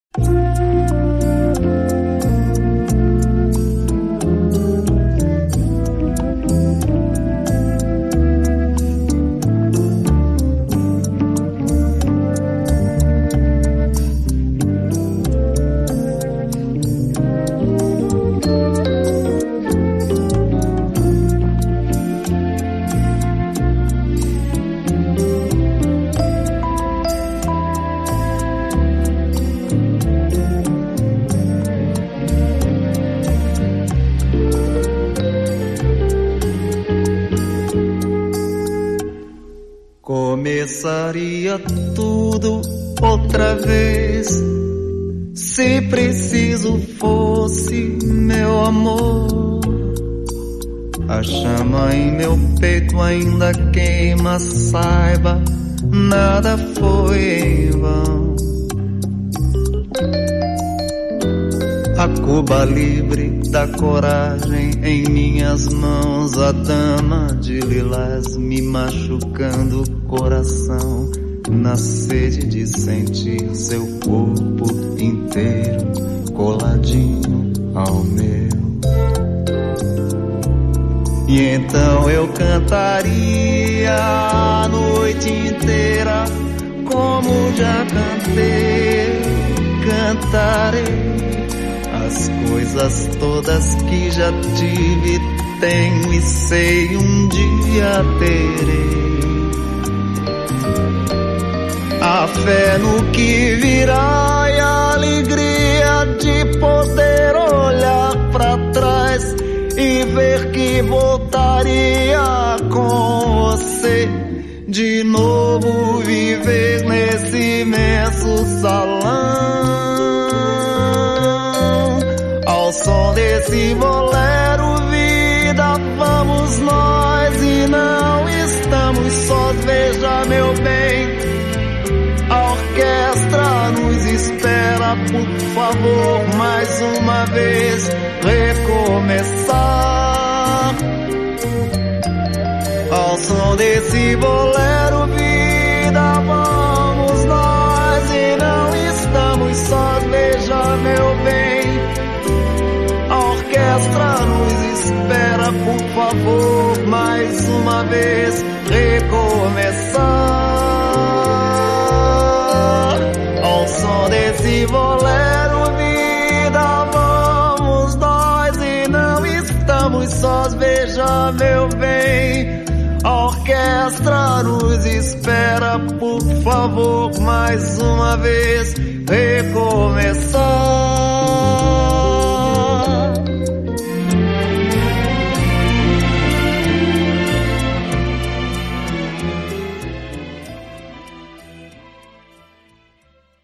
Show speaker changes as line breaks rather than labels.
Começaria tudo outra vez, se preciso fosse, meu amor. A chama em meu peito ainda queima, saiba, nada foi em vão. A Cuba livre da coragem em minhas mãos, a dama de lilás me machucando o coração, na sede de sentir seu corpo inteiro coladinho ao meu. E então eu cantaria a noite inteira, como já cantei, cantarei as coisas todas que já tive, tenho e sei um dia terei. A fé no que virá e a alegria de poder olhar pra trás e ver que voltaria com você de novo, viver nesse imenso salão. Ao som desse bolero, vida, vamos nós e não estamos sós, veja meu bem, a orquestra nos espera, por favor, mais uma vez recomeçar. Ao som desse bolero, vida, vamos nós e não estamos sós, veja meu bem, a orquestra nos espera, por favor, mais uma vez recomeçar. Ao som desse bolero, vida, vamos nós e não estamos sós, veja meu bem, a orquestra nos espera, por favor, mais uma vez recomeçar.